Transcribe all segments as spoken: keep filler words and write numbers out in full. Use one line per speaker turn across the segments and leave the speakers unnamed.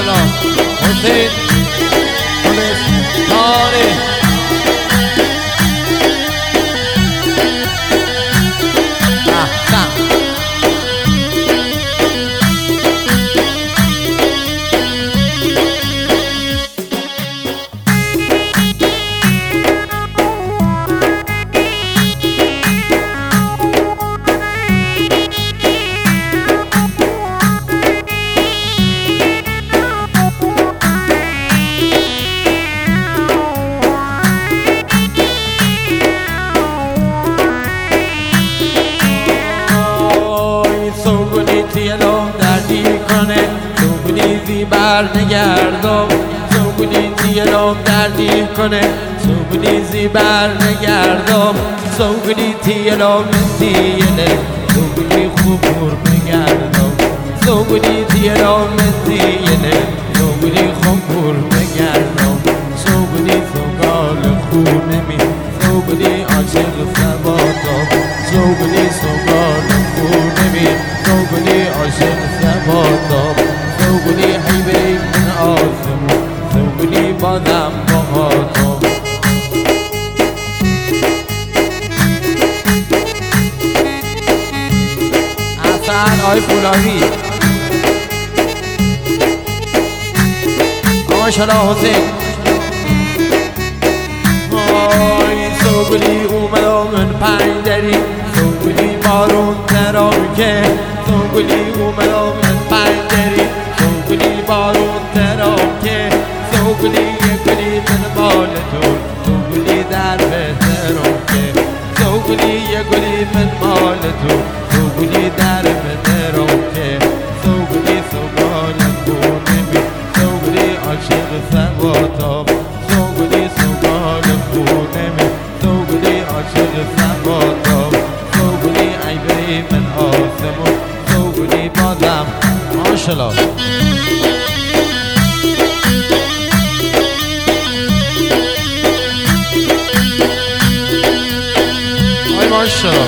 ماشاءالله حسین تاره
برنگردم سوگونی تیرم دردی کنه سوگونی برنگردم سوگونی تیرم تیله سوگونی خوبور بگردم سوگونی تیرم تیله سوگونی خوبور بگردم سوگونی سوگال خونه می سوگونی عاشق سباتم سوگونی سوگال خونه می سوگونی عاشق سباتم سوگونی حیبه من آسمون سوگونی بازم با آتم حسن آی فولاوی ماشاءالله حسین آی سوگونی اومدم من پنجری سوگونی بارون تراکه سوگونی اومدم من پنجری سوگونی بارون تراکه سوگونی یک گلی من مال تو سوگونی در بهترم که سوگونی یک گلی من مال تو سوگونی در بهترم که سوگونی سوگال خونه می سوگونی عاشق سواتم سوگونی سوگال خونه می سوگونی عاشق سواتم سوگونی عیبه من آسمون سوگونی بازم ماشاءالله آی ماشاءالله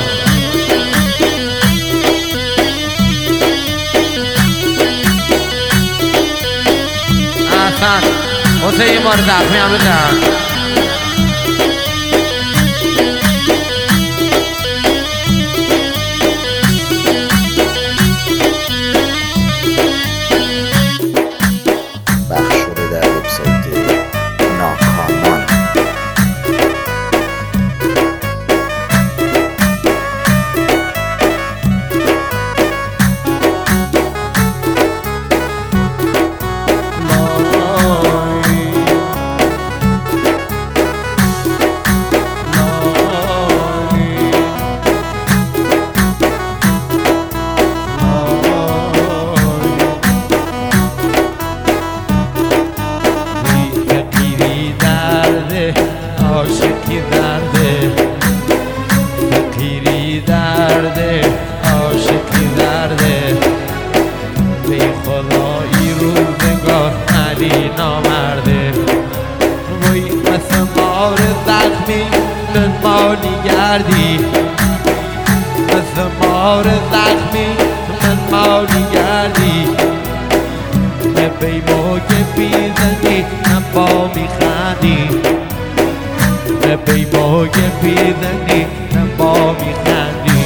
احسن حسین ما رو زخمی هم بزن عاشقی درده فقیری درده عاشقی درده بی خدایی روزگار علی نامرده وی مثل مار زخمی من مالی گردی مثل مار زخمی من مالی گردی نه بی موگه بیزنی نه با میخندی نه بی موگه بیزنی نه با میخندی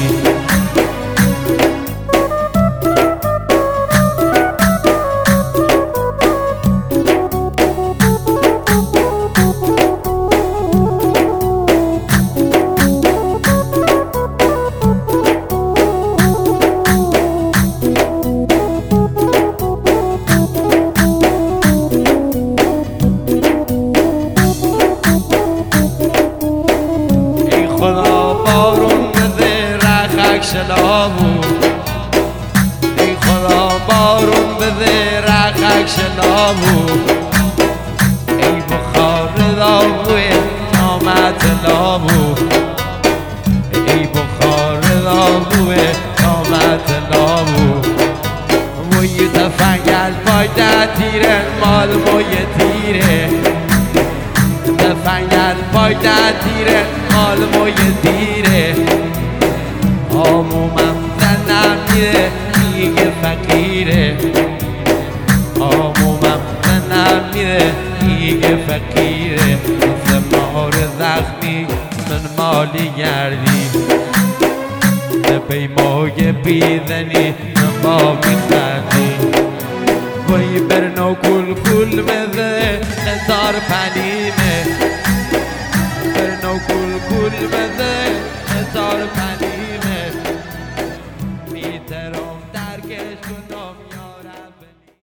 شلابو ای خدا بارون بده رقق شلابو ای بخار داغوی نامت لابو ای بخار داغوی نامت لابو موی تفنگل پایده تیره مال موی تیره تفنگل پایده تیره مال موی تیره آمومم زنم میره میگه فقیره آمومم نالی گردی پیمای بیدنی ما میخندی وی برنو کل کل بده هزار پنیمه برنو کل کل بده هزار پنیمه